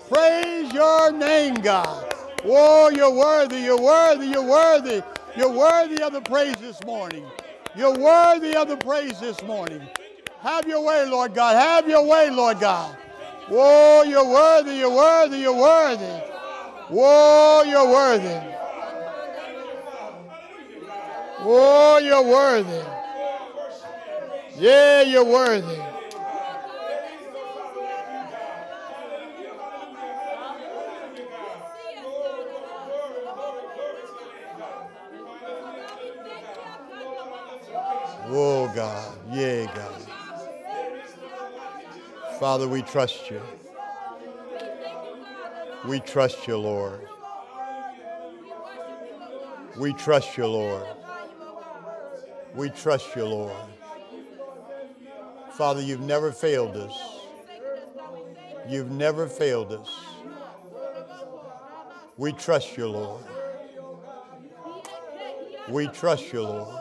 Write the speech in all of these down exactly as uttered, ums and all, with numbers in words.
Praise your name, God. Oh, you're worthy, you're worthy, you're worthy. You're worthy of the praise this morning. You're worthy of the praise this morning. Have your way, Lord God. Have your way, Lord God. Whoa, you're worthy, you're worthy, you're worthy. Whoa, you're worthy. Whoa, you're worthy. Yeah, you're worthy. Oh, God. Yeah, God. Father, we trust you. We trust you, Lord. We trust you, Lord. We trust you, Lord. Father, you've never failed us. You've never failed us. We trust you, Lord. We trust you, Lord.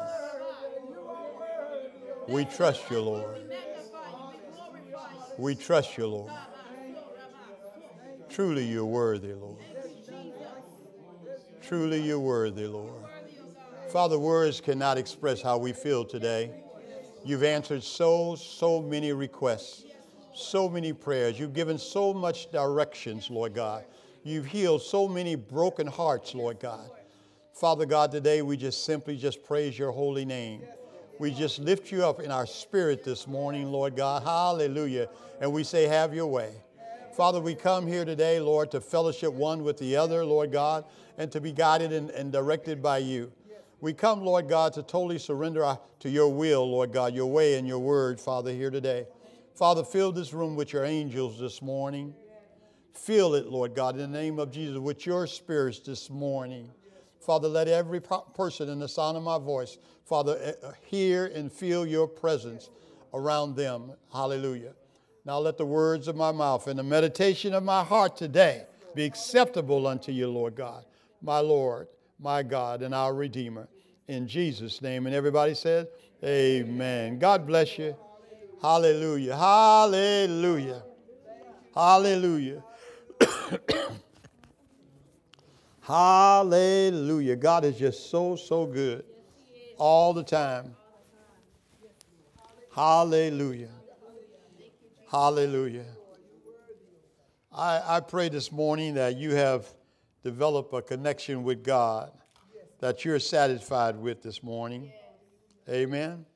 We trust you, Lord. We trust you, Lord. Truly you're worthy, Lord. Truly you're worthy, Lord. Father, words cannot express how we feel today. You've answered so, so many requests, so many prayers. You've given so much directions, Lord God. You've healed so many broken hearts, Lord God. Father God, today we just simply just praise your holy name. We just lift you up in our spirit this morning, Lord God. Hallelujah. And we say, have your way. Father, we come here today, Lord, to fellowship one with the other, Lord God, and to be guided and, and directed by you. We come, Lord God, to totally surrender our, to your will, Lord God, your way and your word, Father, here today. Father, fill this room with your angels this morning. Fill it, Lord God, in the name of Jesus, with your spirits this morning. Father, let every person in the sound of my voice, Father, hear and feel your presence around them. Hallelujah. Now let the words of my mouth and the meditation of my heart today be acceptable unto you, Lord God, my Lord, my God, and our Redeemer. In Jesus' name. And everybody said, amen. God bless you. Hallelujah. Hallelujah. Hallelujah. Hallelujah. God is just so, so good all the time. Hallelujah. Hallelujah. I, I pray this morning that you have developed a connection with God that you're satisfied with this morning. Amen.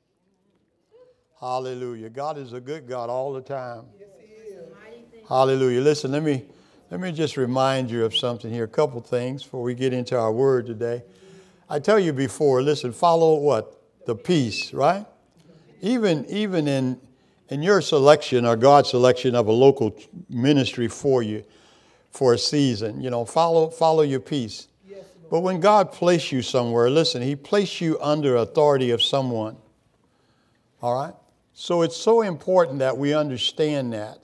Hallelujah. God is a good God all the time. Hallelujah. Listen, let me let me just remind you of something here, a couple things before we get into our word today. I tell you before, listen, follow what? The peace, right? Even even in in your selection or God's selection of a local ministry for you for a season, you know, follow follow your peace. But when God placed you somewhere, listen, he placed you under authority of someone. All right? So it's so important that we understand that.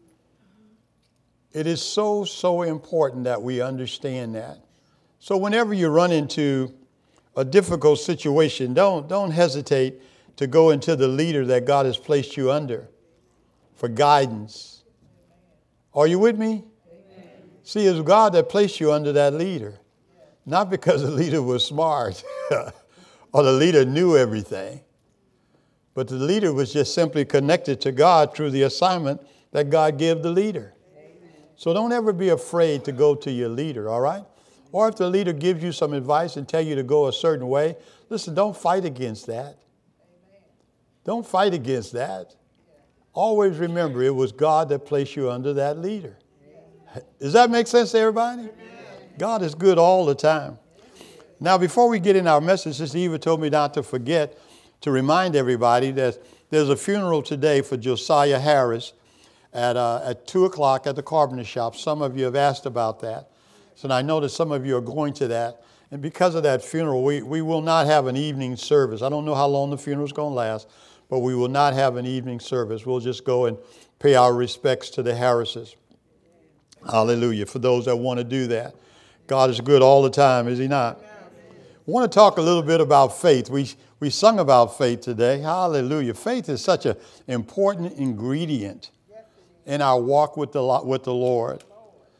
It is so, so important that we understand that. So whenever you run into a difficult situation, don't, don't hesitate to go into the leader that God has placed you under for guidance. Are you with me? Amen. See, it's God that placed you under that leader. Not because the leader was smart or the leader knew everything, but the leader was just simply connected to God through the assignment that God gave the leader. Amen. So don't ever be afraid to go to your leader, all right? Or if the leader gives you some advice and tell you to go a certain way, listen, don't fight against that. Amen. Don't fight against that. Always remember it was God that placed you under that leader. Does that make sense to everybody? Amen. God is good all the time. Now, before we get in our message, Sister Eva told me not to forget to remind everybody that there's a funeral today for Josiah Harris at uh, at two o'clock at the Carpenter Shop. Some of you have asked about that. So I know that some of you are going to that. And because of that funeral, we, we will not have an evening service. I don't know how long the funeral is going to last, but we will not have an evening service. We'll just go and pay our respects to the Harrises. Hallelujah. For those that want to do that. God is good all the time, is he not? I want to talk a little bit about faith. We we sung about faith today. Hallelujah. Faith is such an important ingredient in our walk with the with the Lord.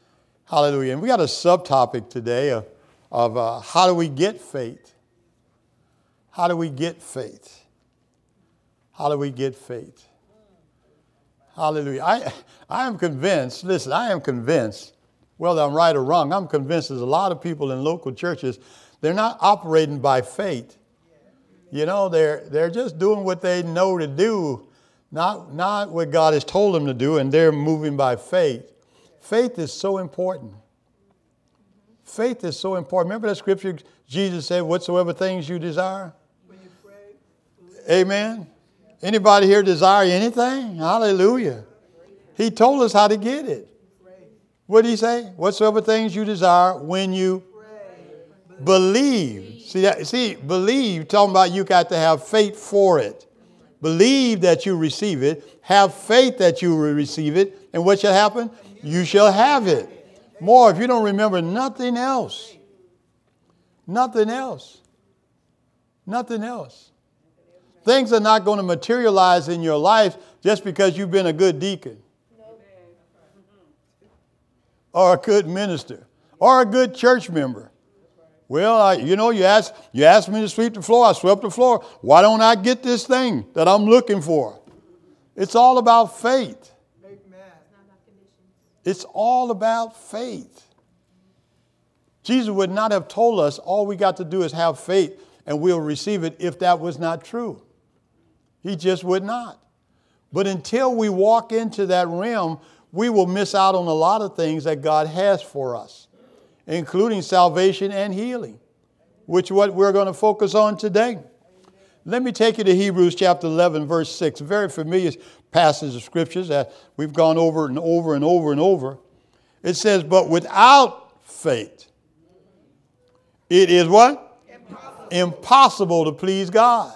Hallelujah. And we got a subtopic today of, of uh, how do we get faith? How do we get faith? How do we get faith? Hallelujah. I, I am convinced, listen, I am convinced, whether I'm right or wrong, I'm convinced there's a lot of people in local churches, they're not operating by faith. You know, they're, they're just doing what they know to do, not, not what God has told them to do, and they're moving by faith. Faith is so important. Faith is so important. Remember that scripture Jesus said, whatsoever things you desire? When you pray. Amen. Anybody here desire anything? Hallelujah. He told us how to get it. What did he say? Whatsoever things you desire when you pray. Believe. See, that, see, believe, talking about you got to have faith for it. Believe that you receive it. Have faith that you will receive it. And what shall happen? You shall have it. More, if you don't remember nothing else. Nothing else. Nothing else. Things are not going to materialize in your life just because you've been a good deacon. Or a good minister. Or a good church member. Well, I, you know, you asked, you asked me to sweep the floor. I swept the floor. Why don't I get this thing that I'm looking for? It's all about faith. It's all about faith. Jesus would not have told us all we got to do is have faith and we'll receive it if that was not true. He just would not. But until we walk into that realm, we will miss out on a lot of things that God has for us, including salvation and healing, which is what we're going to focus on today. Let me take you to Hebrews chapter eleven, verse six, a very familiar passage of scriptures that we've gone over and over and over and over. It says, but without faith, it is what? Impossible, Impossible to please God.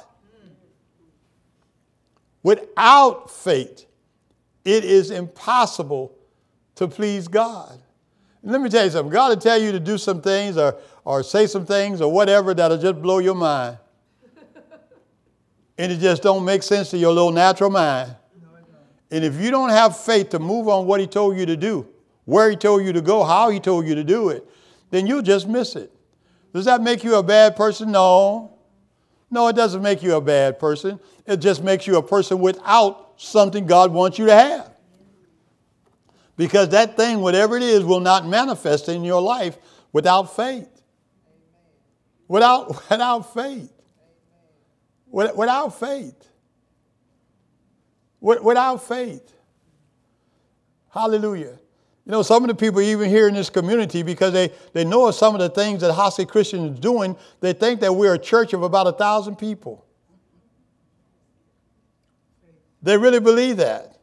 Without faith, it is impossible to please God. And let me tell you something. God will tell you to do some things or, or say some things or whatever that'll just blow your mind. And it just don't make sense to your little natural mind. And if you don't have faith to move on what he told you to do, where he told you to go, how he told you to do it, then you'll just miss it. Does that make you a bad person? No. No, it doesn't make you a bad person. It just makes you a person without something God wants you to have. Because that thing, whatever it is, will not manifest in your life without faith. Without, without faith. Without faith. Without faith. Hallelujah. You know, some of the people even here in this community, because they, they know of some of the things that Hossie Christian is doing, they think that we're a church of about a thousand people. They really believe that.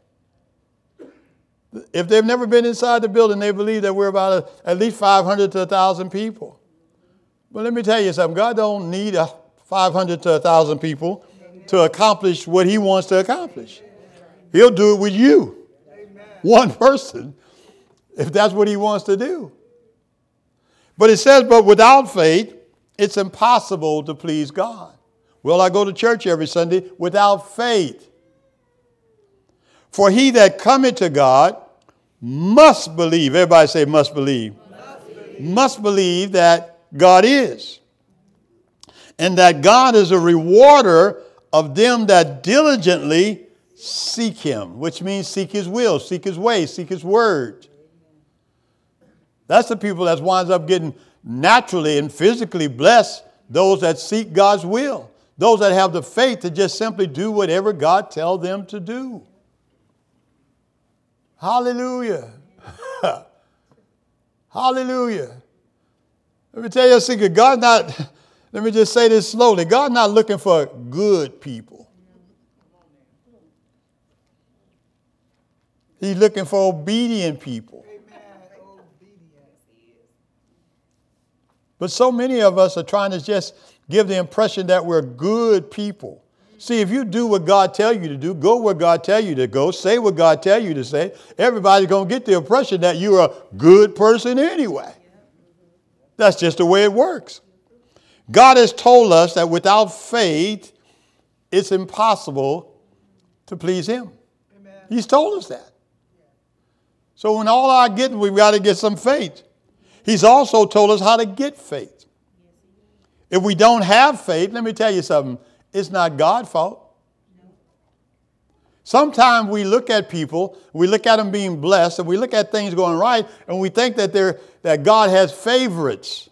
If they've never been inside the building, they believe that we're about a, at least five hundred to one thousand people. But let me tell you something. God don't need a five hundred to one thousand people to accomplish what he wants to accomplish. He'll do it with you. One person, if that's what he wants to do. But it says, but without faith, it's impossible to please God. Well, I go to church every Sunday without faith. For he that cometh to God must believe. Everybody say must believe. Must believe, must believe that God is. And that God is a rewarder of them that diligently seek him, which means seek his will, seek his way, seek his word. That's the people that winds up getting naturally and physically blessed, those that seek God's will, those that have the faith to just simply do whatever God tells them to do. Hallelujah. Hallelujah. Let me tell you a secret. God's not, let me just say this slowly. God's not looking for good people. He's looking for obedient people. But so many of us are trying to just give the impression that we're good people. See, if you do what God tells you to do, go where God tells you to go, say what God tells you to say, everybody's going to get the impression that you're a good person anyway. That's just the way it works. God has told us that without faith, it's impossible to please him. Amen. He's told us that. So when all our getting, we've got to get some faith. He's also told us how to get faith. If we don't have faith, let me tell you something, it's not God's fault. Sometimes we look at people, we look at them being blessed, and we look at things going right, and we think that they're that God has favorites.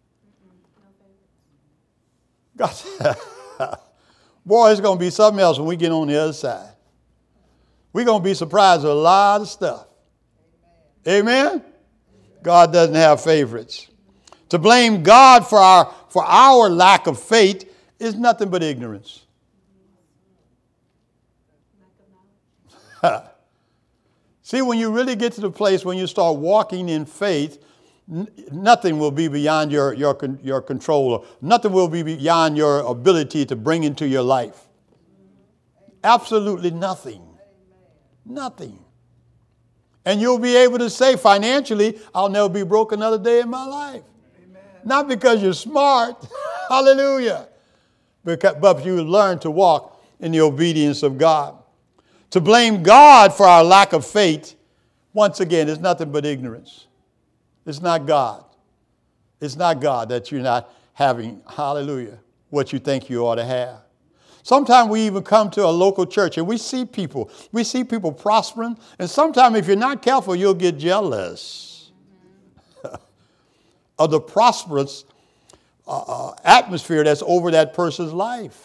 God, boy, it's going to be something else when we get on the other side. We're going to be surprised with a lot of stuff. Amen? Amen? God doesn't have favorites. To blame God for our, for our lack of faith is nothing but ignorance. See, when you really get to the place when you start walking in faith, n- nothing will be beyond your, your, your control. Nothing will be beyond your ability to bring into your life. Absolutely nothing. Nothing. And you'll be able to say financially, I'll never be broke another day in my life. Amen. Not because you're smart. Hallelujah. Because, but you learn to walk in the obedience of God. To blame God for our lack of faith, once again, is nothing but ignorance. It's not God. It's not God that you're not having, hallelujah, what you think you ought to have. Sometimes we even come to a local church and we see people, we see people prospering. And sometimes if you're not careful, you'll get jealous of the prosperous uh, uh, atmosphere that's over that person's life.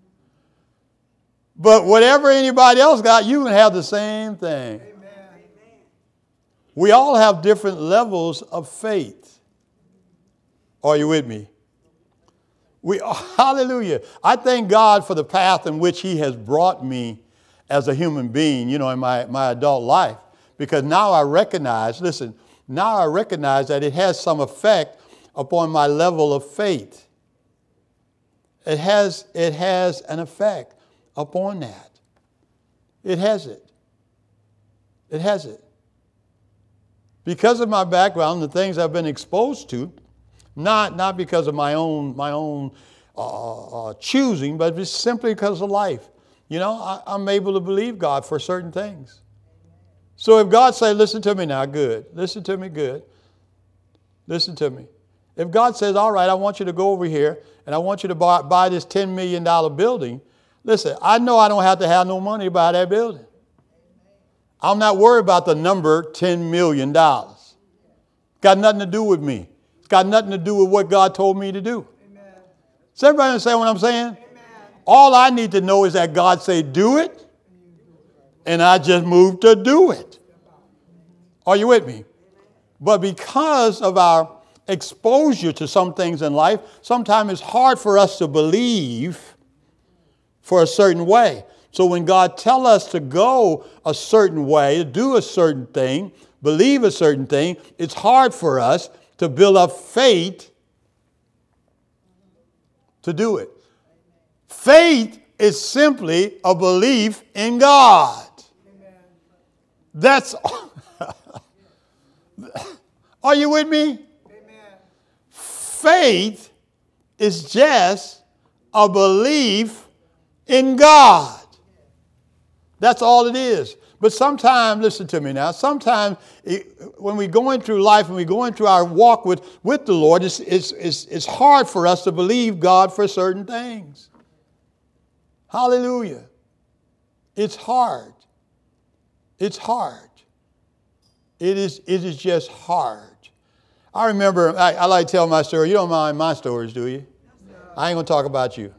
But whatever anybody else got, you can have the same thing. Amen. We all have different levels of faith. Are you with me? We, hallelujah. I thank God for the path in which he has brought me as a human being, you know, in my, my adult life. Because now I recognize, listen, now I recognize that it has some effect upon my level of faith. It has, it has an effect upon that. It has it. It has it. Because of my background, the things I've been exposed to, not, not because of my own, my own uh, uh, choosing, but just simply because of life. You know, I, I'm able to believe God for certain things. So if God says, listen to me now, good. Listen to me, good. Listen to me. If God says, all right, I want you to go over here and I want you to buy, buy this ten million dollars building, listen, I know I don't have to have no money to buy that building. I'm not worried about the number ten million dollars. Got nothing to do with me. It's got nothing to do with what God told me to do. Amen. Does everybody understand what I'm saying? Amen. All I need to know is that God say do it, and I just move to do it. Are you with me? But because of our exposure to some things in life, sometimes it's hard for us to believe for a certain way. So when God tells us to go a certain way, to do a certain thing, believe a certain thing, it's hard for us to build up faith to do it. Faith is simply a belief in God. Amen. That's are you with me? Amen. Faith is just a belief in God. That's all it is. But sometimes, listen to me now, sometimes it, when we're going through life and we're going through our walk with, with the Lord, it's, it's, it's, it's hard for us to believe God for certain things. Hallelujah. It's hard. It's hard. It is, it is just hard. I remember, I, I like to tell my story. You don't mind my stories, do you? I ain't going to talk about you.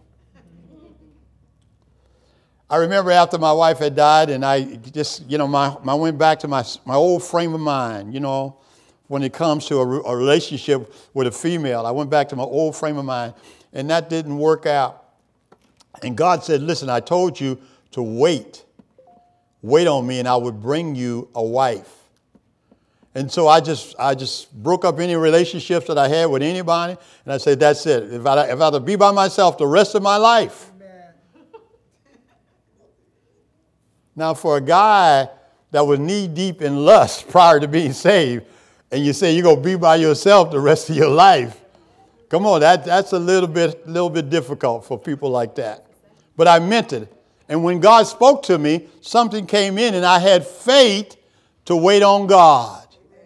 I remember after my wife had died and I just, you know, my, I went back to my, my old frame of mind, you know, when it comes to a, a relationship with a female. I went back to my old frame of mind and that didn't work out. And God said, listen, I told you to wait. Wait on me and I would bring you a wife. And so I just I just broke up any relationships that I had with anybody. And I said, that's it. If I, if I have to be by myself the rest of my life. Now, for a guy that was knee deep in lust prior to being saved, and you say you're going to be by yourself the rest of your life, come on, that, that's a little bit, little bit difficult for people like that. But I meant it. And when God spoke to me, something came in and I had faith to wait on God.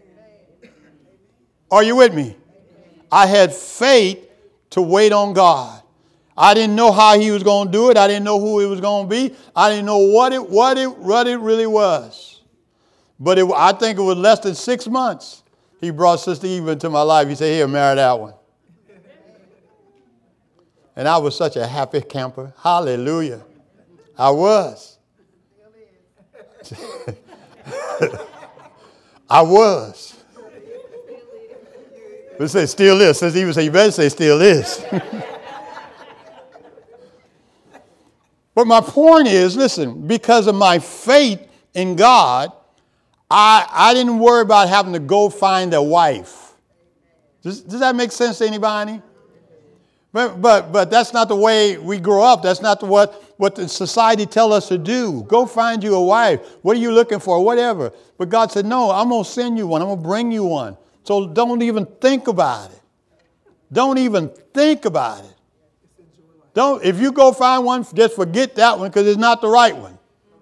Are you with me? I had faith to wait on God. I didn't know how he was going to do it. I didn't know who it was going to be. I didn't know what it, what it, what it really was. But it, I think it was less than six months. He brought Sister Eva into my life. He said, here, marry that one. And I was such a happy camper. Hallelujah. I was. I was. But say still is. Since he would say, you better say still is. But my point is, listen, because of my faith in God, I, I didn't worry about having to go find a wife. Does, does that make sense to anybody? But, but, but that's not the way we grow up. That's not the, what, what the society tell us to do. Go find you a wife. What are you looking for? Whatever. But God said, no, I'm going to send you one. I'm going to bring you one. So don't even think about it. Don't even think about it. Don't, if you go find one, just forget that one because it's not the right one.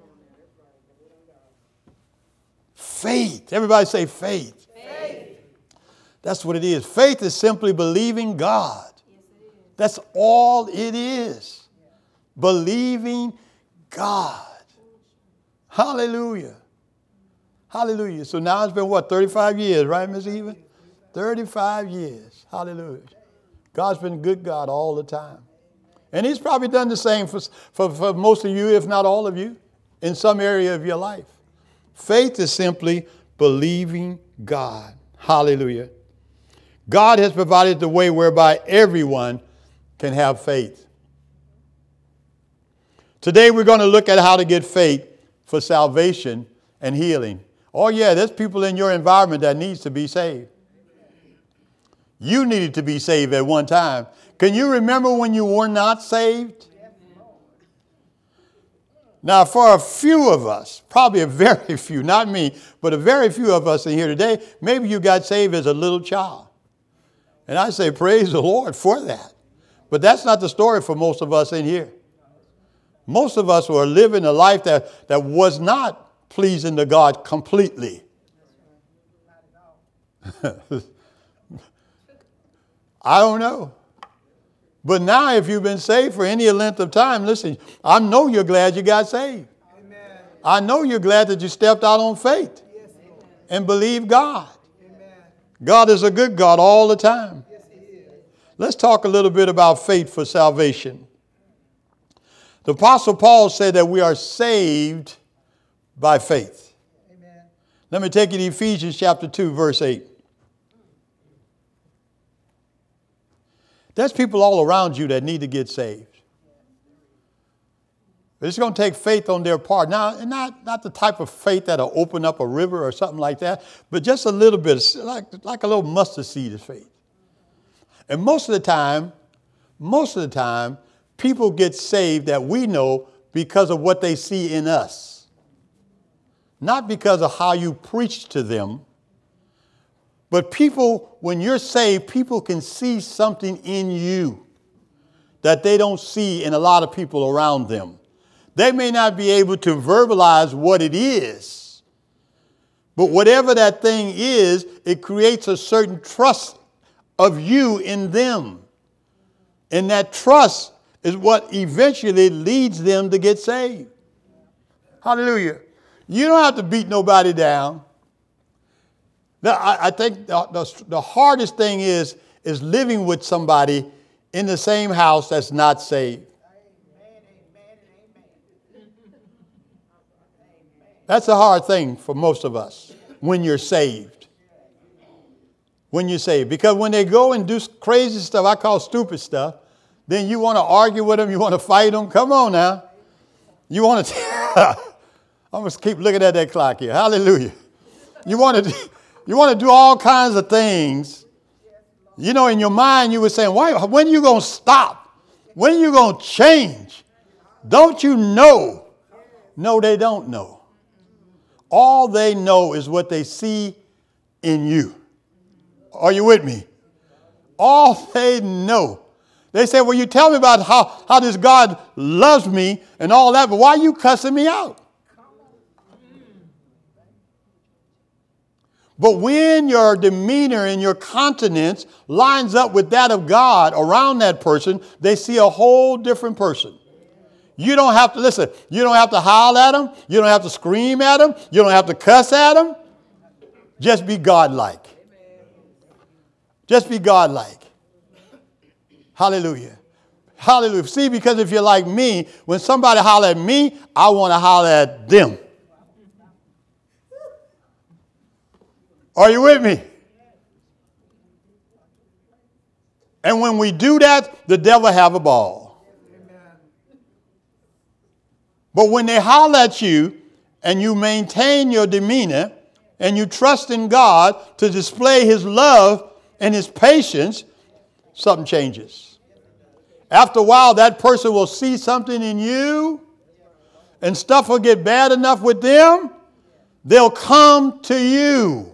Faith. Everybody say faith. Faith. That's what it is. Faith is simply believing God. That's all it is. Believing God. Hallelujah. Hallelujah. So now it's been what, thirty-five years, right, Miss Eva? thirty-five years. Hallelujah. God's been a good God all the time. And he's probably done the same for, for, for most of you, if not all of you, in some area of your life. Faith is simply believing God. Hallelujah. God has provided the way whereby everyone can have faith. Today we're going to look at how to get faith for salvation and healing. Oh yeah, there's people in your environment that needs to be saved. You needed to be saved at one time. Can you remember when you were not saved? Now, for a few of us, probably a very few, not me, but a very few of us in here today, maybe you got saved as a little child. And I say, praise the Lord for that. But that's not the story for most of us in here. Most of us were living a life that, that was not pleasing to God completely. I don't know. But now if you've been saved for any length of time, listen, I know you're glad you got saved. Amen. I know you're glad that you stepped out on faith yes, and believed God. Amen. God is a good God all the time. Yes, he is. Let's talk a little bit about faith for salvation. The Apostle Paul said that we are saved by faith. Amen. Let me take you to Ephesians chapter two, verse eight. There's people all around you that need to get saved. It's going to take faith on their part. Now, not, not the type of faith that'll open up a river or something like that, but just a little bit, like, like a little mustard seed of faith. And most of the time, most of the time, people get saved that we know because of what they see in us. Not because of how you preach to them. But people, when you're saved, people can see something in you that they don't see in a lot of people around them. They may not be able to verbalize what it is, but whatever that thing is, it creates a certain trust of you in them. And that trust is what eventually leads them to get saved. Hallelujah. You don't have to beat nobody down. Now, I, I think the, the, the hardest thing is, is living with somebody in the same house that's not saved. That's a hard thing for most of us when you're saved. When you're saved. Because when they go and do crazy stuff, I call stupid stuff, then you want to argue with them, you want to fight them. Come on now. You want to... I'm going to keep looking at that clock here. Hallelujah. You want to... You want to do all kinds of things. You know, in your mind, you were saying, Why, when are you going to stop? When are you going to change? Don't you know? No, they don't know. All they know is what they see in you. Are you with me? All they know. They say, well, you tell me about how, how this God loves me and all that, but why are you cussing me out? But when your demeanor and your countenance lines up with that of God around that person, they see a whole different person. You don't have to, listen, you don't have to howl at them. You don't have to scream at them. You don't have to cuss at them. Just be God-like. Just be God-like. Hallelujah. Hallelujah. See, because if you're like me, when somebody holler at me, I want to holler at them. Are you with me? And when we do that, the devil have a ball. But when they holler at you and you maintain your demeanor and you trust in God to display his love and his patience, something changes. After a while, that person will see something in you and stuff will get bad enough with them. They'll come to you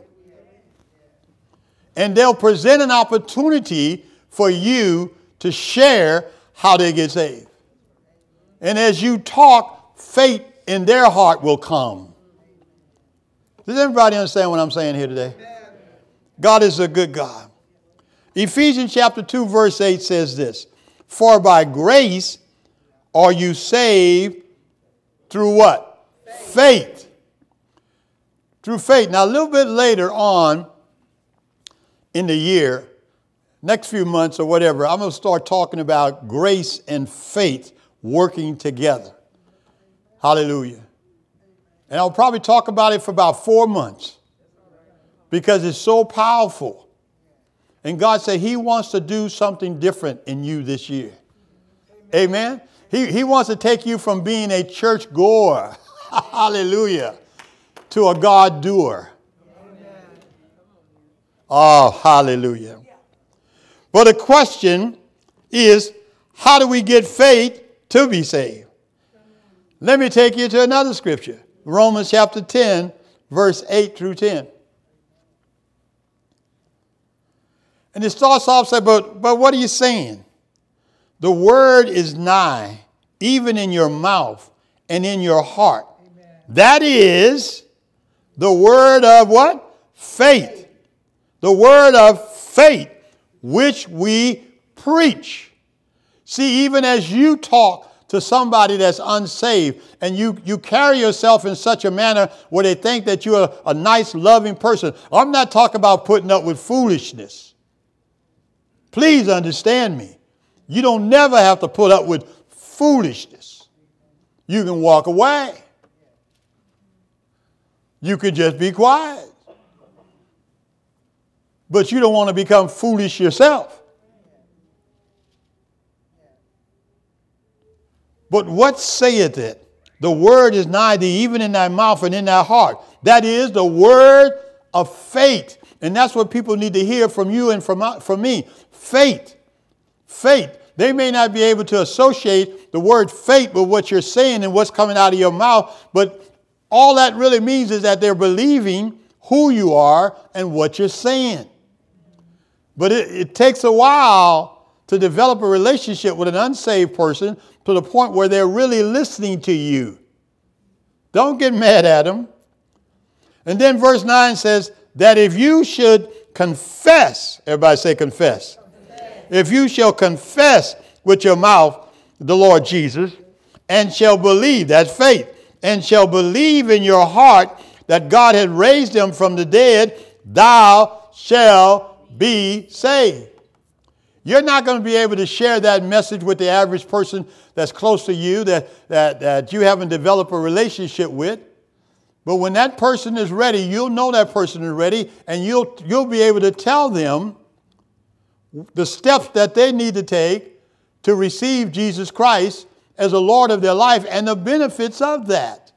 and they'll present an opportunity for you to share how they get saved. And as you talk, faith in their heart will come. Does everybody understand what I'm saying here today? God is a good God. Ephesians chapter two verse eight says this. For by grace are you saved through what? Faith. Faith. Through faith. Now a little bit later on in the year, next few months or whatever, I'm going to start talking about grace and faith working together. Hallelujah. And I'll probably talk about it for about four months because it's so powerful. And God said he wants to do something different in you this year. Amen. He, he wants to take you from being a church goer, hallelujah, to a God doer. Oh, hallelujah. But the question is, how do we get faith to be saved? Let me take you to another scripture. Romans chapter ten, verse eight through ten. And it starts off saying, but, but what are you saying? The word is nigh, even in your mouth and in your heart. Amen. That is the word of what? Faith. The word of faith, which we preach. See, even as you talk to somebody that's unsaved and you, you carry yourself in such a manner where they think that you're a, a nice, loving person. I'm not talking about putting up with foolishness. Please understand me. You don't never have to put up with foolishness. You can walk away. You could just be quiet. But you don't want to become foolish yourself. But what saith it? The word is nigh thee, even in thy mouth and in thy heart. That is the word of faith. And that's what people need to hear from you and from, from me. Faith. Faith. They may not be able to associate the word faith with what you're saying and what's coming out of your mouth. But all that really means is that they're believing who you are and what you're saying. But it, it takes a while to develop a relationship with an unsaved person to the point where they're really listening to you. Don't get mad at them. And then verse nine says that if you should confess, everybody say confess. confess. If you shall confess with your mouth the Lord Jesus and shall believe, that's faith, and shall believe in your heart that God had raised him from the dead, thou shalt be saved. You're not going to be able to share that message with the average person that's close to you that, that, that you haven't developed a relationship with. But when that person is ready, you'll know that person is ready, and you'll, you'll be able to tell them the steps that they need to take to receive Jesus Christ as the Lord of their life and the benefits of that.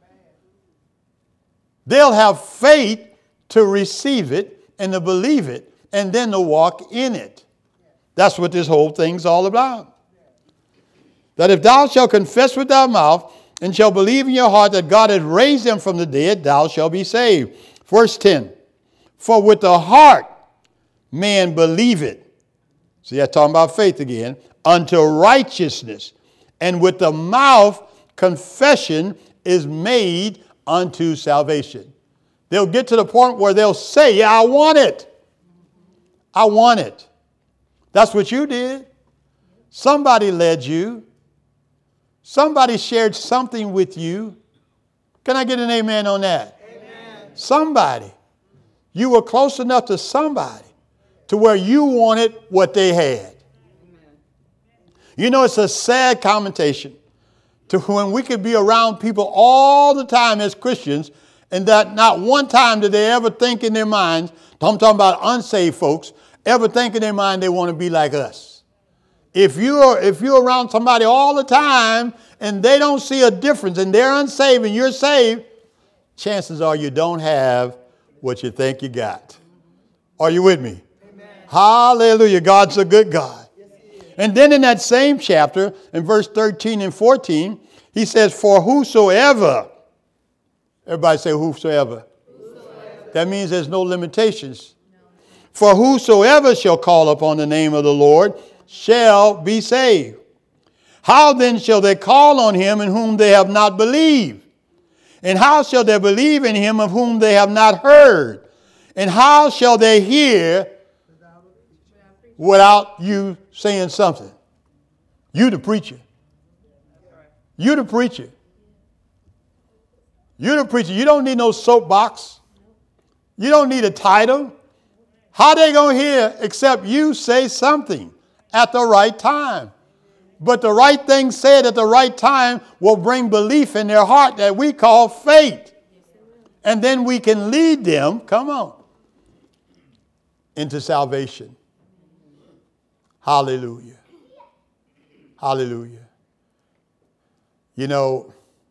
They'll have faith to receive it and to believe it and then to walk in it. That's what this whole thing's all about. That if thou shalt confess with thy mouth and shalt believe in your heart that God has raised him from the dead, thou shalt be saved. Verse ten. For with the heart man believeth. See, I'm talking about faith again. Unto righteousness. And with the mouth confession is made unto salvation. They'll get to the point where they'll say, yeah, I want it. I want it. That's what you did. Somebody led you. Somebody shared something with you. Can I get an amen on that? Amen. Somebody. You were close enough to somebody to where you wanted what they had. Amen. You know, it's a sad commentation to when we could be around people all the time as Christians and that not one time did they ever think in their minds, I'm talking about unsaved folks, ever think in their mind they want to be like us. If you're, if you're around somebody all the time and they don't see a difference and they're unsaved and you're saved, chances are you don't have what you think you got. Are you with me? Amen. Hallelujah. God's a good God. Yes, and then in that same chapter, in verse thirteen and fourteen, he says, for whosoever, everybody say whosoever. whosoever. That means there's no limitations. No. For whosoever shall call upon the name of the Lord shall be saved. How then shall they call on him in whom they have not believed? And how shall they believe in him of whom they have not heard? And how shall they hear without you saying something? You the preacher. You the preacher. You the preacher. You don't need no soapbox. You don't need a title. How they going to hear except you say something at the right time? But the right thing said at the right time will bring belief in their heart that we call faith. And then we can lead them, come on, into salvation. Hallelujah. Hallelujah. You know,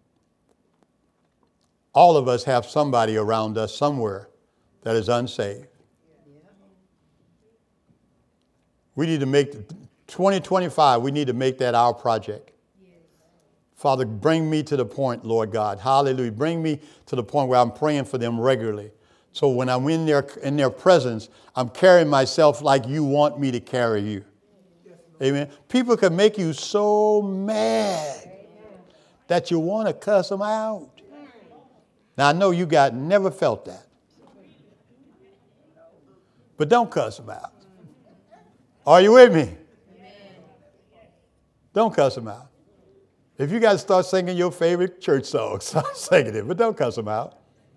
all of us have somebody around us somewhere that is unsaved. We need to make twenty twenty-five, we need to make that our project. Yes. Father, bring me to the point, Lord God. Hallelujah. Bring me to the point where I'm praying for them regularly. So when I'm in their, in their presence, I'm carrying myself like you want me to carry you. Yes. Amen. People can make you so mad Amen. That you want to cuss them out. Now, I know you got never felt that. But don't cuss them out. Are you with me? Don't cuss them out. If you got to start singing your favorite church songs, start singing it, but don't cuss them out.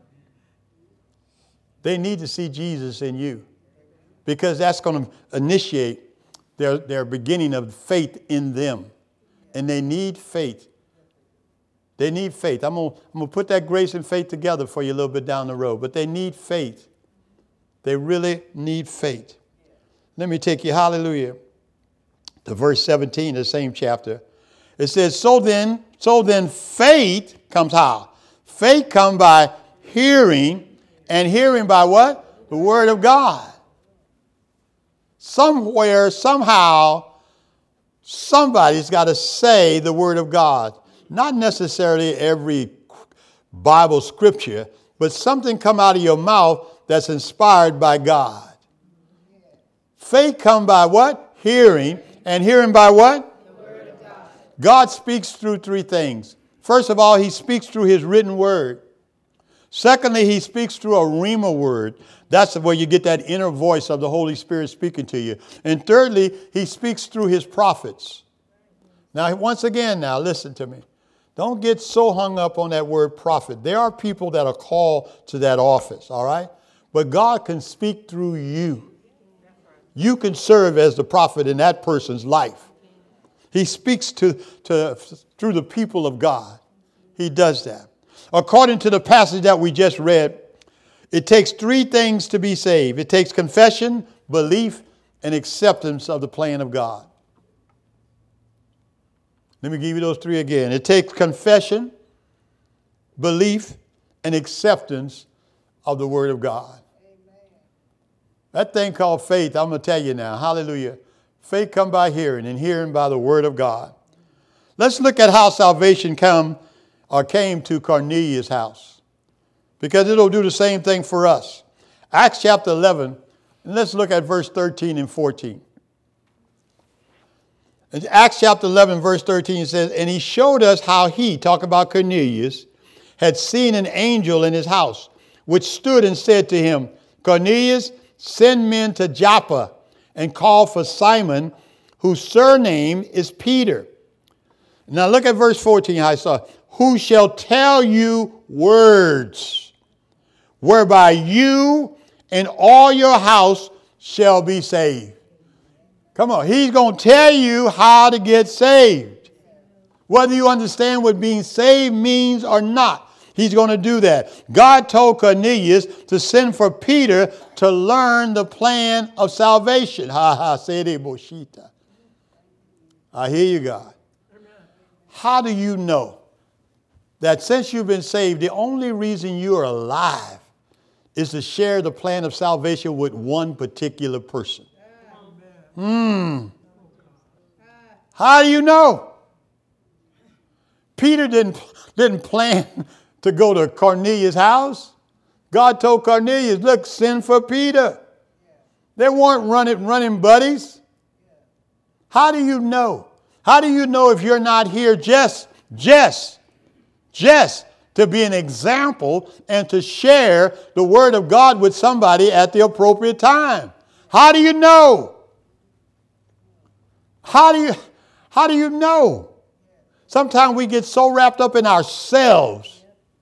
They need to see Jesus in you because that's going to initiate their, their beginning of faith in them. And they need faith. They need faith. I'm going I'm going to put that grace and faith together for you a little bit down the road, but they need faith. They really need faith. Let me take you, hallelujah, to verse seventeen, the same chapter. It says, so then, so then faith comes how? Faith comes by hearing, and hearing by what? The word of God. Somewhere, somehow, somebody's got to say the word of God. Not necessarily every Bible scripture, but something come out of your mouth that's inspired by God. Faith comes by what? Hearing. And hearing by what? The word of God. God speaks through three things. First of all, he speaks through his written word. Secondly, he speaks through a rhema word. That's where you get that inner voice of the Holy Spirit speaking to you. And thirdly, he speaks through his prophets. Now, once again, now listen to me. Don't get so hung up on that word prophet. There are people that are called to that office, all right? But God can speak through you. You can serve as the prophet in that person's life. He speaks to, to, through the people of God. He does that. According to the passage that we just read, it takes three things to be saved. It takes confession, belief, and acceptance of the plan of God. Let me give you those three again. It takes confession, belief, and acceptance of the word of God. That thing called faith, I'm going to tell you now, hallelujah. Faith comes by hearing, and hearing by the word of God. Let's look at how salvation come or came to Cornelius' house, because it'll do the same thing for us. Acts chapter eleven, and let's look at verse thirteen and fourteen. In Acts chapter eleven, verse thirteen, it says, and he showed us how he, talk about Cornelius, had seen an angel in his house, which stood and said to him, Cornelius, send men to Joppa and call for Simon, whose surname is Peter. Now look at verse fourteen, how I saw it. Who shall tell you words, whereby you and all your house shall be saved. Come on, he's going to tell you how to get saved. Whether you understand what being saved means or not, he's going to do that. God told Cornelius to send for Peter to learn the plan of salvation. Ha ha, sede boshita. I hear you, God. How do you know that since you've been saved, the only reason you are alive is to share the plan of salvation with one particular person? Hmm. How do you know? Peter didn't, didn't plan to go to Cornelius' house. God told Cornelius, look, send for Peter. They weren't running, running buddies. How do you know? How do you know if you're not here just, just, just to be an example and to share the word of God with somebody at the appropriate time? How do you know? How do you, how do you know? Sometimes we get so wrapped up in ourselves.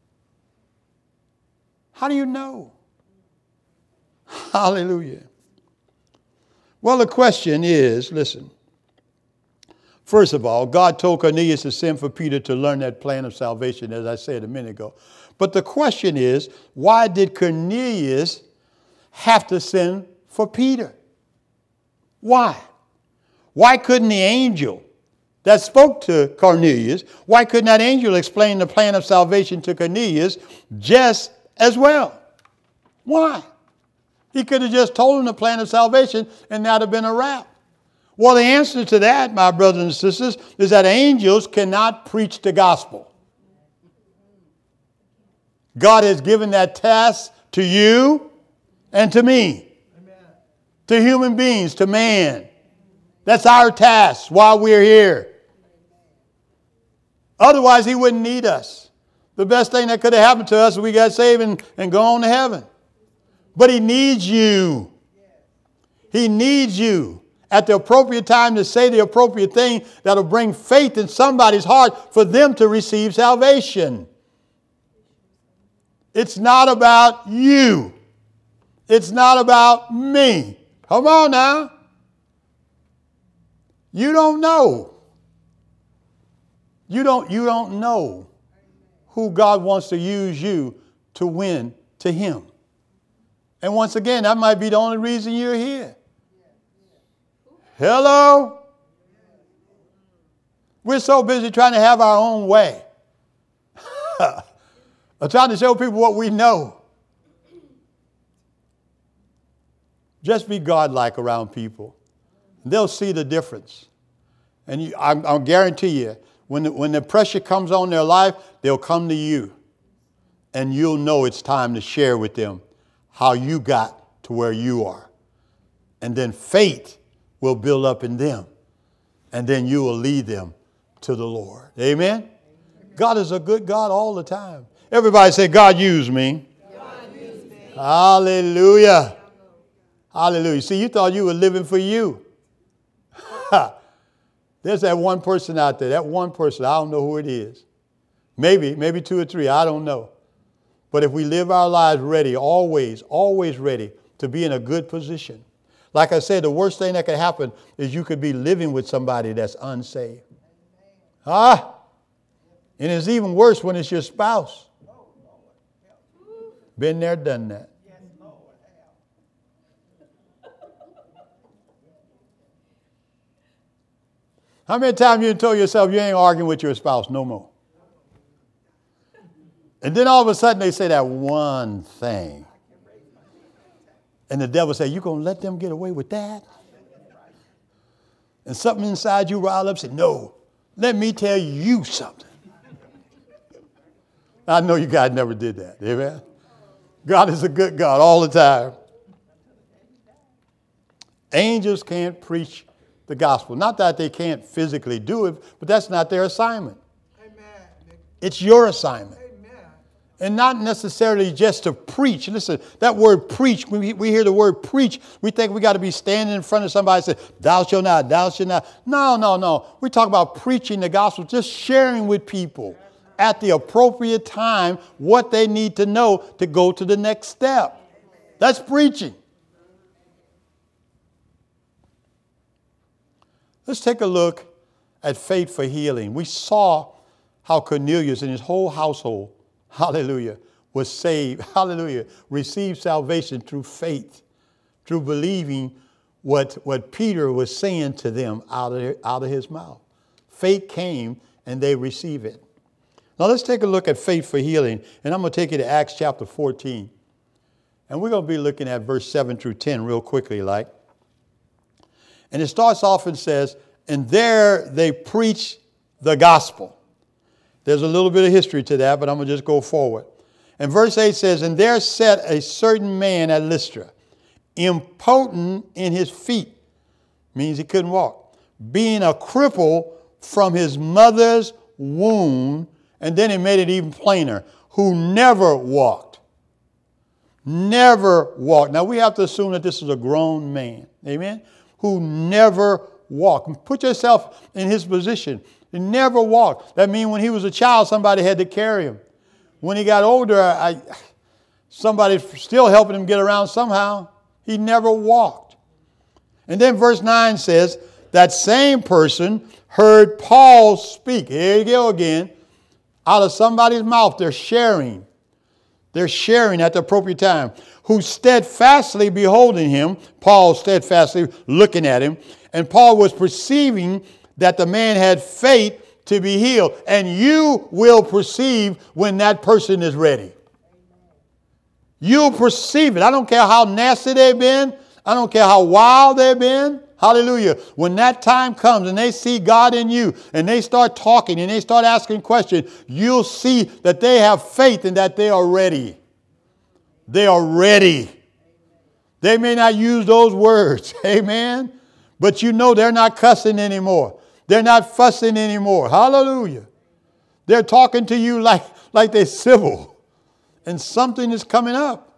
How do you know? Hallelujah. Well, the question is, listen. First of all, God told Cornelius to send for Peter to learn that plan of salvation, as I said a minute ago. But the question is, why did Cornelius have to send for Peter? Why? Why couldn't the angel that spoke to Cornelius, why couldn't that angel explain the plan of salvation to Cornelius just as well? Why? He could have just told him the plan of salvation and that would have been a wrap. Well, the answer to that, my brothers and sisters, is that angels cannot preach the gospel. God has given that task to you and to me, Amen. To human beings, to man. That's our task while we're here. Otherwise, he wouldn't need us. The best thing that could have happened to us is we got saved and, and go on to heaven. But he needs you. He needs you at the appropriate time to say the appropriate thing that'll bring faith in somebody's heart for them to receive salvation. It's not about you. It's not about me. Come on now. You don't know. You don't, you don't know who God wants to use you to win to him. And once again, that might be the only reason you're here. Hello? We're so busy trying to have our own way. I'm trying to show people what we know. Just be godlike around people. They'll see the difference. And you, I, I'll guarantee you, when the, when the pressure comes on their life, they'll come to you. And you'll know it's time to share with them how you got to where you are. And then faith will build up in them. And then you will lead them to the Lord. Amen? Amen. God is a good God all the time. Everybody say, God use me. God use me. Hallelujah. Hallelujah. See, you thought you were living for you. There's that one person out there, that one person, I don't know who it is. Maybe, maybe two or three, I don't know. But if we live our lives ready, always, always ready to be in a good position. Like I said, the worst thing that could happen is you could be living with somebody that's unsaved. Ah, and it's even worse when it's your spouse. Been there, done that. How many times you told yourself you ain't arguing with your spouse no more? And then all of a sudden they say that one thing. And the devil say, you going to let them get away with that? And something inside you riled up and said, no, let me tell you something. I know you guys never did that. Amen. God is a good God all the time. Angels can't preach the gospel. Not that they can't physically do it, but that's not their assignment. Amen. It's your assignment. Amen. And not necessarily just to preach. Listen, that word preach, when we, we hear the word preach, we think we got to be standing in front of somebody and say, thou shalt not, thou shalt not. No, no, no. We talk about preaching the gospel, just sharing with people at the appropriate time what they need to know to go to the next step. That's preaching. Let's take a look at faith for healing. We saw how Cornelius and his whole household, hallelujah, was saved, hallelujah, received salvation through faith, through believing what, what Peter was saying to them out of, out of his mouth. Faith came and they received it. Now let's take a look at faith for healing. And I'm going to take you to Acts chapter fourteen. And we're going to be looking at verse seven through ten real quickly, like. And it starts off and says, and there they preach the gospel. There's a little bit of history to that, but I'm going to just go forward. And verse eight says, and there sat a certain man at Lystra, impotent in his feet, means he couldn't walk, being a cripple from his mother's womb. And then he made it even plainer, who never walked. Never walked. Now we have to assume that this is a grown man. Amen. Who never walked. Put yourself in his position. He never walked. That means when he was a child, somebody had to carry him. When he got older, I, somebody still helping him get around somehow. He never walked. And then verse nine says, that same person heard Paul speak. Here you go again. Out of somebody's mouth, they're sharing. They're sharing at the appropriate time. Who steadfastly beholding him, Paul steadfastly looking at him, and Paul was perceiving that the man had faith to be healed. And you will perceive when that person is ready. You'll perceive it. I don't care how nasty they've been. I don't care how wild they've been. Hallelujah. When that time comes and they see God in you and they start talking and they start asking questions, you'll see that they have faith and that they are ready. They are ready. They may not use those words. Amen. But you know they're not cussing anymore. They're not fussing anymore. Hallelujah. They're talking to you like, like they're civil. And something is coming up.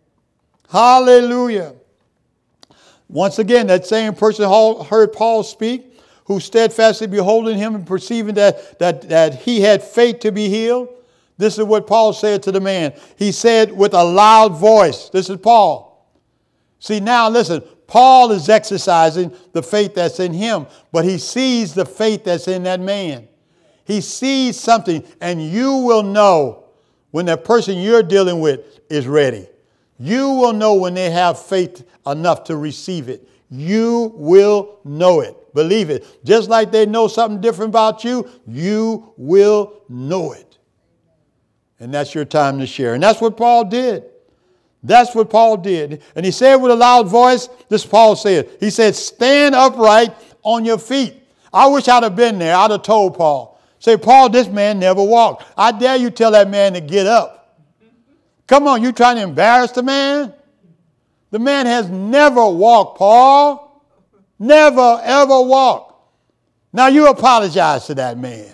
Hallelujah. Once again, that same person heard Paul speak, who steadfastly beholding him and perceiving that, that, that he had faith to be healed. This is what Paul said to the man. He said with a loud voice, this is Paul. See, now listen, Paul is exercising the faith that's in him, but he sees the faith that's in that man. He sees something, and you will know when the person you're dealing with is ready. You will know when they have faith enough to receive it. You will know it. Believe it. Just like they know something different about you, you will know it. And that's your time to share. And that's what Paul did. That's what Paul did. And he said with a loud voice, this Paul said, he said, stand upright on your feet. I wish I'd have been there. I'd have told Paul. Say, Paul, this man never walked. I dare you tell that man to get up. Come on, you trying to embarrass the man? The man has never walked, Paul. Never, ever walked. Now you apologize to that man.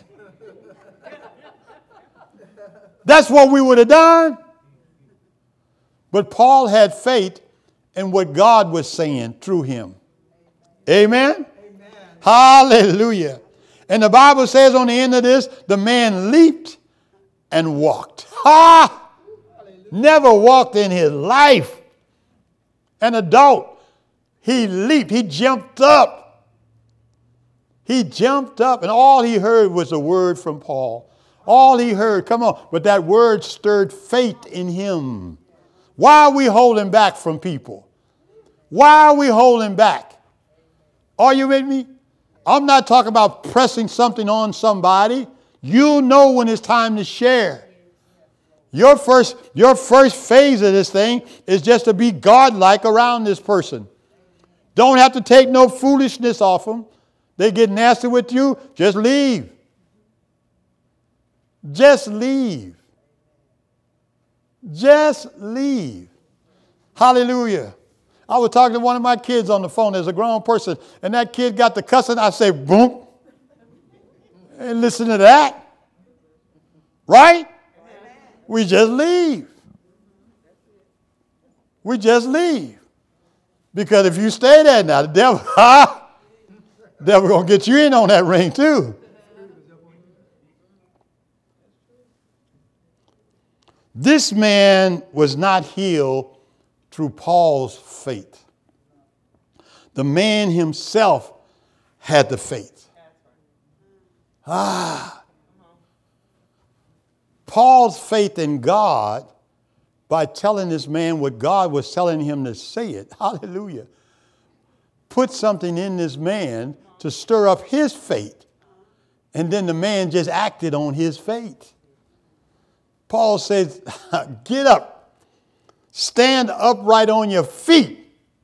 That's what we would have done. But Paul had faith in what God was saying through him. Amen? Amen. Hallelujah. And the Bible says on the end of this, the man leaped and walked. Ha! Never walked in his life. An adult. He leaped. He jumped up. He jumped up, and all he heard was a word from Paul. All he heard, come on, but that word stirred faith in him. Why are we holding back from people? Why are we holding back? Are you with me? I'm not talking about pressing something on somebody. You know when it's time to share. Your first, your first phase of this thing is just to be godlike around this person. Don't have to take no foolishness off them. They get nasty with you, just leave. Just leave. Just leave. Hallelujah. I was talking to one of my kids on the phone as a grown person, and that kid got the cussing. I say, boom. And listen to that. Right? We just leave. We just leave. Because if you stay there now, the devil, ha, the devil going to get you in on that ring too. This man was not healed through Paul's faith. The man himself had the faith. Ah. Paul's faith in God, by telling this man what God was telling him to say it, hallelujah, put something in this man to stir up his faith. And then the man just acted on his faith. Paul says, get up, stand upright on your feet.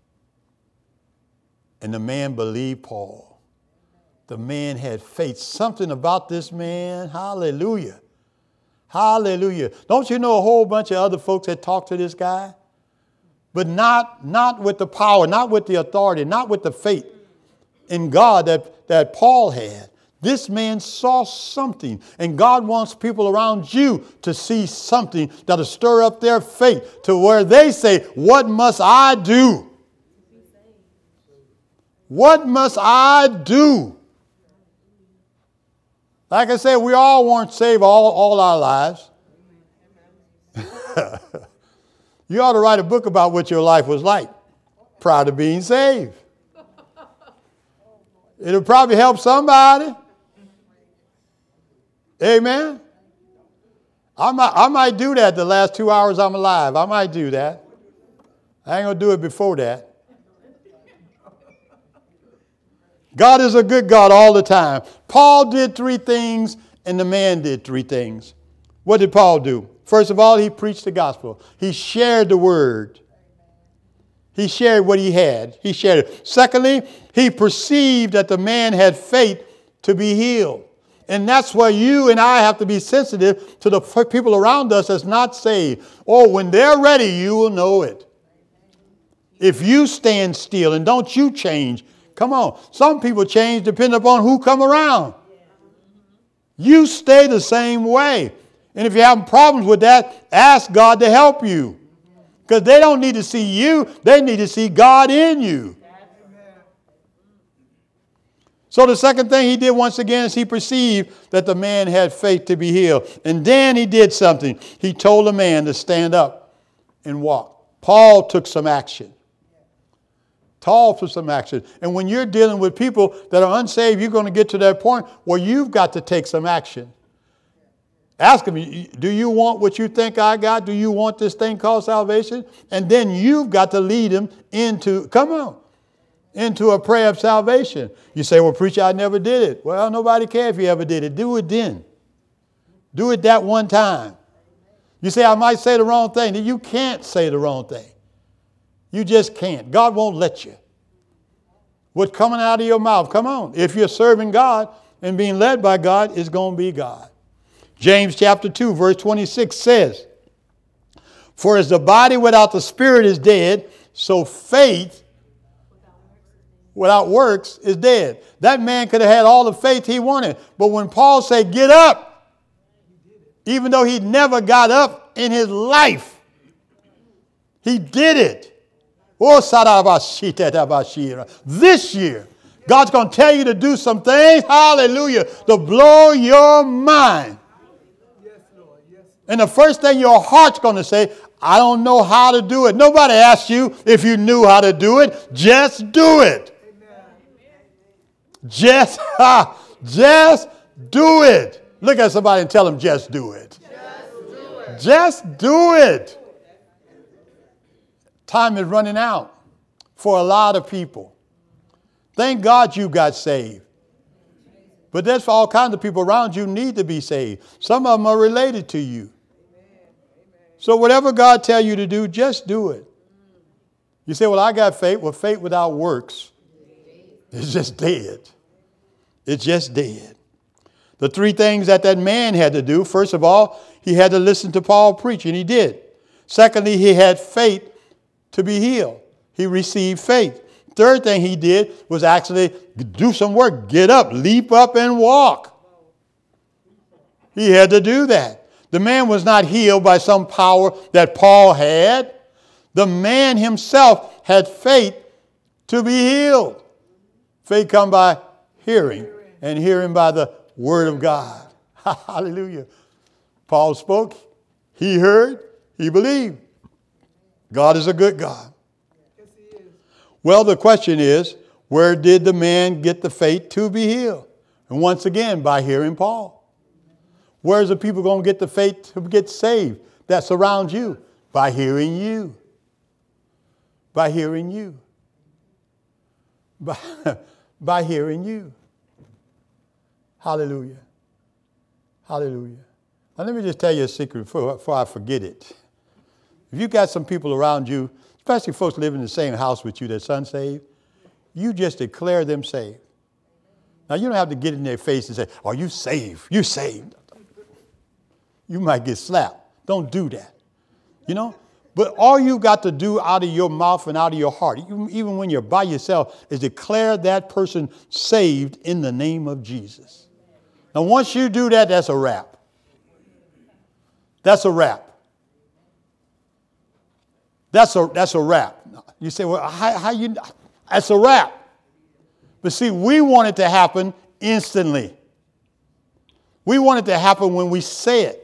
And the man believed Paul. The man had faith. Something about this man, hallelujah. Hallelujah. Don't you know a whole bunch of other folks that talked to this guy? But not, not with the power, not with the authority, not with the faith in God that, that Paul had. This man saw something, and God wants people around you to see something that'll stir up their faith to where they say, what must I do? What must I do? Like I said, we all weren't saved all, all our lives. You ought to write a book about what your life was like prior to being saved. It'll probably help somebody. Amen. I might, I might do that the last two hours I'm alive. I might do that. I ain't going to do it before that. God is a good God all the time. Paul did three things and the man did three things. What did Paul do? First of all, he preached the gospel. He shared the word. He shared what he had. He shared it. Secondly, he perceived that the man had faith to be healed. And that's where you and I have to be sensitive to the people around us that's not saved. Oh, when they're ready, you will know it. If you stand still and don't you change. Come on. Some people change depending upon who come around. You stay the same way. And if you're having problems with that, ask God to help you. Because they don't need to see you. They need to see God in you. So the second thing he did once again is he perceived that the man had faith to be healed. And then he did something. He told the man to stand up and walk. Paul took some action. Paul took some action. And when you're dealing with people that are unsaved, you're going to get to that point where you've got to take some action. Ask them, do you want what you think I got? Do you want this thing called salvation? And then you've got to lead them into, come on, into a prayer of salvation. You say, well, preacher, I never did it. Well, nobody cares if you ever did it. Do it then. Do it that one time. You say, I might say the wrong thing. You can't say the wrong thing. You just can't. God won't let you. What's coming out of your mouth, come on. If you're serving God and being led by God, it's going to be God. James chapter two, verse twenty-six says, for as the body without the spirit is dead, so faith without works is dead. That man could have had all the faith he wanted. But when Paul said, get up, even though he never got up in his life, he did it. This year, God's going to tell you to do some things, hallelujah, to blow your mind. And the first thing your heart's going to say, I don't know how to do it. Nobody asked you if you knew how to do it. Just do it. Just, just do it. Look at somebody and tell them, just do it. Just do it. Just do it. Time is running out for a lot of people. Thank God you got saved. But there's for all kinds of people around you need to be saved. Some of them are related to you. So whatever God tells you to do, just do it. You say, well, I got faith. Well, faith without works is just dead. It's just dead. The three things that that man had to do, first of all, he had to listen to Paul preach, and he did. Secondly, he had faith to be healed. He received faith. Third thing he did was actually do some work. Get up, leap up, and walk. He had to do that. The man was not healed by some power that Paul had. The man himself had faith to be healed. Faith comes by hearing, and hearing by the word of God. Hallelujah. Paul spoke, he heard, he believed. God is a good God. Yes, he is. Well, the question is, where did the man get the faith to be healed? And once again, by hearing Paul. Where's the people going to get the faith to get saved that surrounds you? By hearing you. By hearing you. By, by hearing you. Hallelujah. Hallelujah. Now let me just tell you a secret before, before I forget it. If you got some people around you, especially folks living in the same house with you that's unsaved, you just declare them saved. Now you don't have to get in their face and say, "Oh, you saved, you saved." You might get slapped. Don't do that. You know? But all you got to do out of your mouth and out of your heart, even when you're by yourself, is declare that person saved in the name of Jesus. Now, once you do that, that's a wrap. That's a wrap. That's a, that's a wrap. You say, well, how, how you, that's a wrap. But see, we want it to happen instantly. We want it to happen when we say it.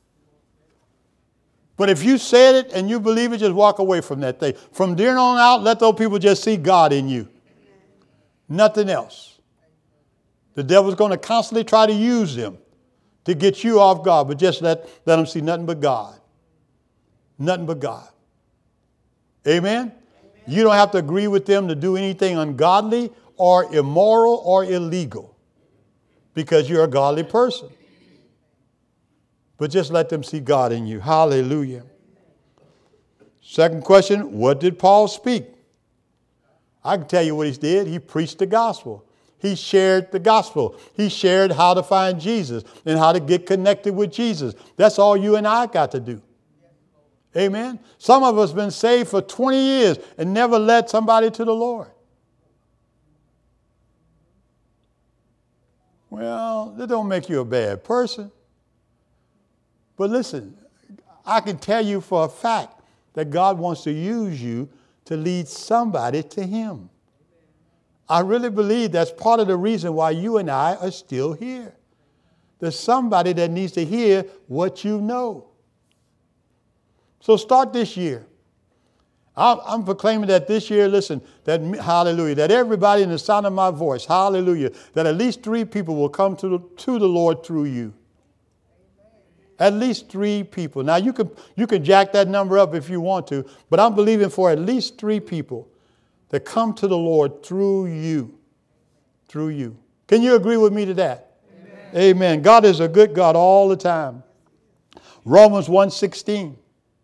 But if you said it and you believe it, just walk away from that thing. From there on out, let those people just see God in you. Nothing else. The devil's going to constantly try to use them to get you off guard, but just let, let them see nothing but God. Nothing but God. Amen? Amen? You don't have to agree with them to do anything ungodly or immoral or illegal because you're a godly person. But just let them see God in you. Hallelujah. Second question, what did Paul speak? I can tell you what he did. He preached the gospel. He shared the gospel. He shared how to find Jesus and how to get connected with Jesus. That's all you and I got to do. Amen. Some of us have been saved for twenty years and never led somebody to the Lord. Well, that don't make you a bad person. But listen, I can tell you for a fact that God wants to use you to lead somebody to him. I really believe that's part of the reason why you and I are still here. There's somebody that needs to hear what you know. So start this year. I'm proclaiming that this year, listen, that hallelujah, that everybody in the sound of my voice, hallelujah, that at least three people will come to the, to the Lord through you. At least three people. Now, you can, you can jack that number up if you want to, but I'm believing for at least three people that come to the Lord through you. Through you. Can you agree with me to that? Amen. Amen. God is a good God all the time. Romans one sixteen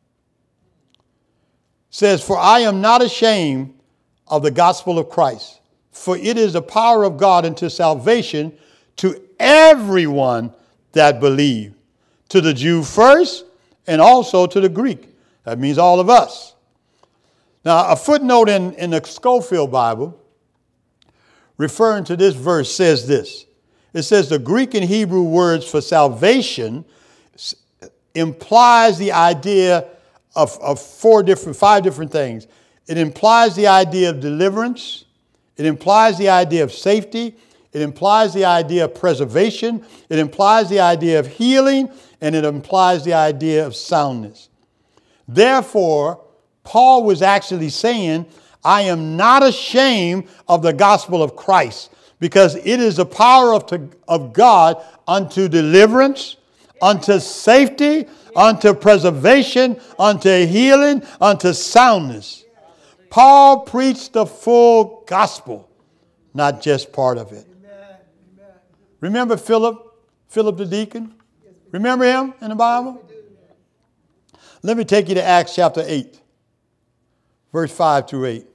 says, "For I am not ashamed of the gospel of Christ, for it is the power of God unto salvation to everyone that believes, to the Jew first, and also to the Greek." That means all of us. Now, a footnote in, in the Scofield Bible, referring to this verse, says this. It says the Greek and Hebrew words for salvation implies the idea of, of four different, five different things. It implies the idea of deliverance. It implies the idea of safety. It implies the idea of preservation. It implies the idea of healing. And it implies the idea of soundness. Therefore, Paul was actually saying, I am not ashamed of the gospel of Christ, because it is the power of, to, of God unto deliverance, unto safety, unto preservation, unto healing, unto soundness. Paul preached the full gospel, not just part of it. Remember Philip, Philip the deacon? Remember him in the Bible? Let me take you to Acts chapter eight, verse five through eight.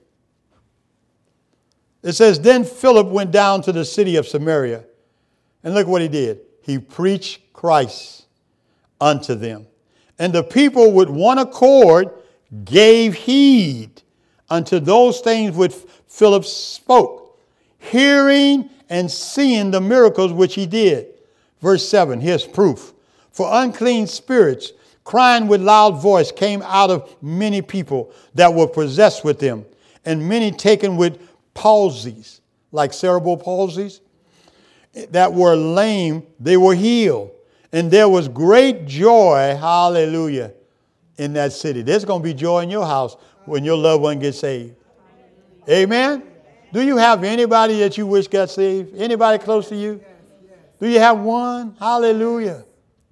It says, "Then Philip went down to the city of Samaria, and look what he did. He preached Christ unto them. And the people with one accord gave heed unto those things which Philip spoke, hearing and seeing the miracles which he did." Verse seven, here's proof. For unclean spirits, crying with loud voice, came out of many people that were possessed with them, and many taken with palsies, like cerebral palsies, that were lame, they were healed. And there was great joy, hallelujah, in that city. There's going to be joy in your house when your loved one gets saved. Amen? Do you have anybody that you wish got saved? Anybody close to you? Do you have one? Hallelujah.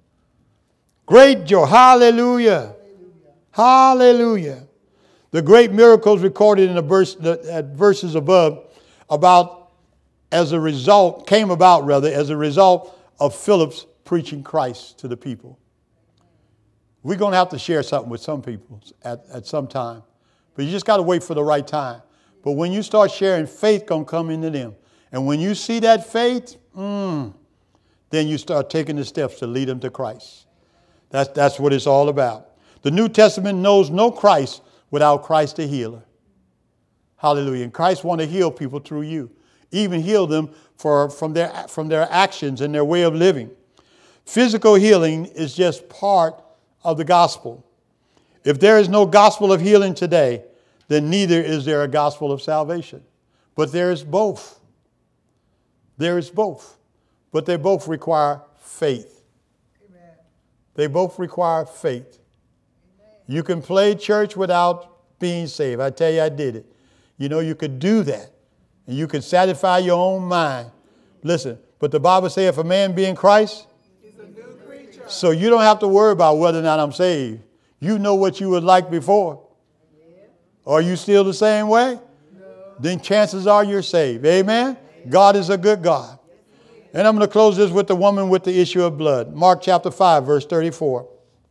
Great joy. Hallelujah. Hallelujah. The great miracles recorded in the verse, the, verses above about as a result, came about rather, as a result of Philip's preaching Christ to the people. We're going to have to share something with some people at, at some time. But you just got to wait for the right time. But when you start sharing, faith going to come into them. And when you see that faith, mm, then you start taking the steps to lead them to Christ. That's, that's what it's all about. The New Testament knows no Christ without Christ the healer. Hallelujah. And Christ wants to heal people through you. Even heal them for, from, their, from their actions and their way of living. Physical healing is just part of the gospel. If there is no gospel of healing today, then neither is there a gospel of salvation. But there is both. There is both. But they both require faith. Amen. They both require faith. Amen. You can play church without being saved. I tell you, I did it. You know, you could do that. And you can satisfy your own mind. Listen, but the Bible says if a man be in Christ, he's a new creature. So you don't have to worry about whether or not I'm saved. You know what you was like before. Yeah. Are you still the same way? No. Then chances are you're saved. Amen? God is a good God. And I'm going to close this with the woman with the issue of blood. Mark chapter five, verse thirty-four.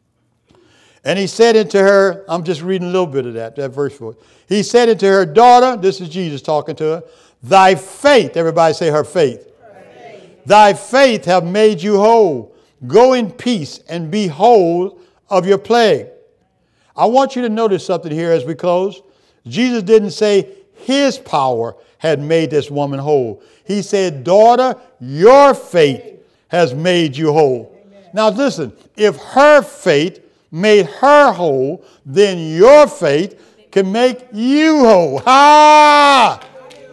And he said unto her, I'm just reading a little bit of that, that verse four. He said unto her, daughter, this is Jesus talking to her, thy faith, everybody say her faith. Her faith. Thy faith have made you whole. Go in peace and be whole of your plague. I want you to notice something here as we close. Jesus didn't say his power had made this woman whole. He said, daughter, your faith has made you whole. Amen. Now listen, if her faith made her whole, then your faith can make you whole. Ha!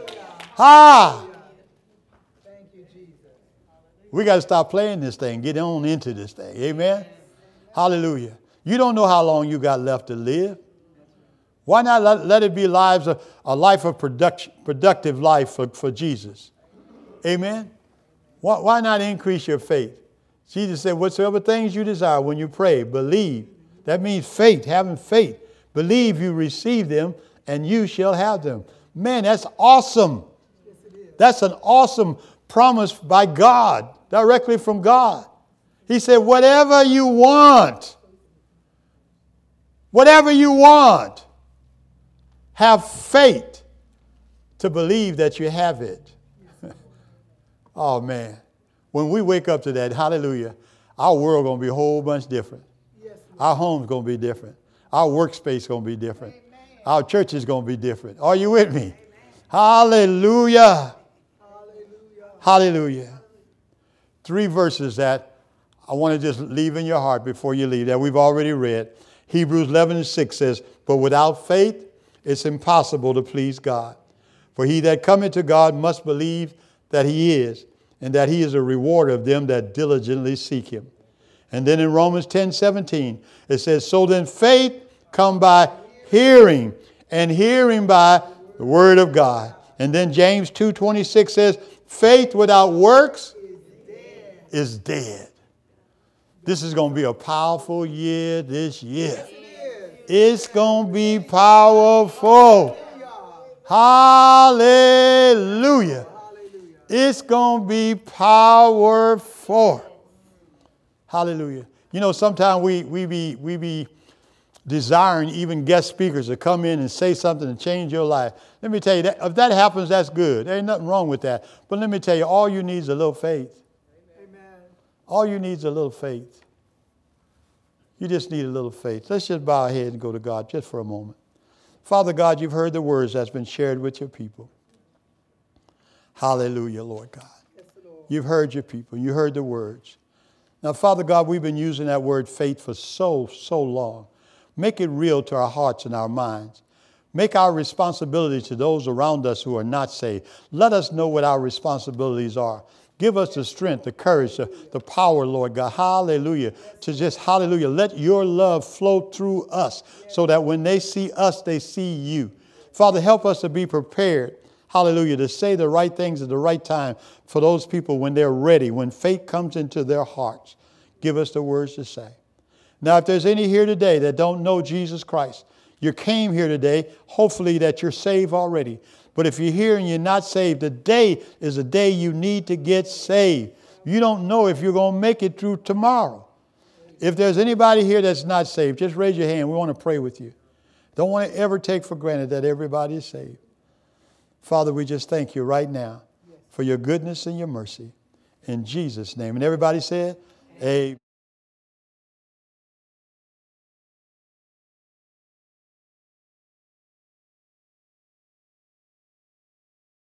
Ha! Thank you, Jesus. We got to stop playing this thing. Get on into this thing. Amen? Hallelujah. You don't know how long you got left to live. Why not let, let it be lives of, a life of production, productive life for, for Jesus? Amen? Why, why not increase your faith? Jesus said, whatsoever things you desire when you pray, believe. That means faith, having faith. Believe you receive them and you shall have them. Man, that's awesome. That's an awesome promise by God, directly from God. He said, whatever you want, whatever you want, have faith to believe that you have it. Oh, man. When we wake up to that, hallelujah, our world going to be a whole bunch different. Yes, our home's going to be different. Our workspace going to be different. Amen. Our church is going to be different. Are you with me? Amen. Hallelujah. Hallelujah. Hallelujah. Three verses that I want to just leave in your heart before you leave that we've already read. Hebrews eleven and six says, but without faith, it's impossible to please God. For he that cometh to God must believe that he is, and that he is a rewarder of them that diligently seek him. And then in Romans ten seventeen, it says, so then faith come by hearing, and hearing by the word of God. And then James two twenty-six says, faith without works is dead. This is going to be a powerful year this year. It's going to be powerful. Hallelujah. It's going to be powerful. Hallelujah. You know, sometimes we, we, be, we be desiring even guest speakers to come in and say something and change your life. Let me tell you, that if that happens, that's good. There ain't nothing wrong with that. But let me tell you, all you need is a little faith. Amen. All you need is a little faith. You just need a little faith. Let's just bow our head and go to God just for a moment. Father God, you've heard the words that's been shared with your people. Hallelujah, Lord God. Yes, Lord. You've heard your people. You heard the words. Now, Father God, we've been using that word faith for so, so long. Make it real to our hearts and our minds. Make our responsibility to those around us who are not saved. Let us know what our responsibilities are. Give us the strength, the courage, the, the power, Lord God. Hallelujah. To just, hallelujah, let your love flow through us so that when they see us, they see you. Father, help us to be prepared, hallelujah, to say the right things at the right time for those people when they're ready, when faith comes into their hearts. Give us the words to say. Now, if there's any here today that don't know Jesus Christ, you came here today, hopefully that you're saved already. But if you're here and you're not saved, today is the day you need to get saved. You don't know if you're going to make it through tomorrow. If there's anybody here that's not saved, just raise your hand. We want to pray with you. Don't want to ever take for granted that everybody is saved. Father, we just thank you right now for your goodness and your mercy. In Jesus' name. And everybody said, amen.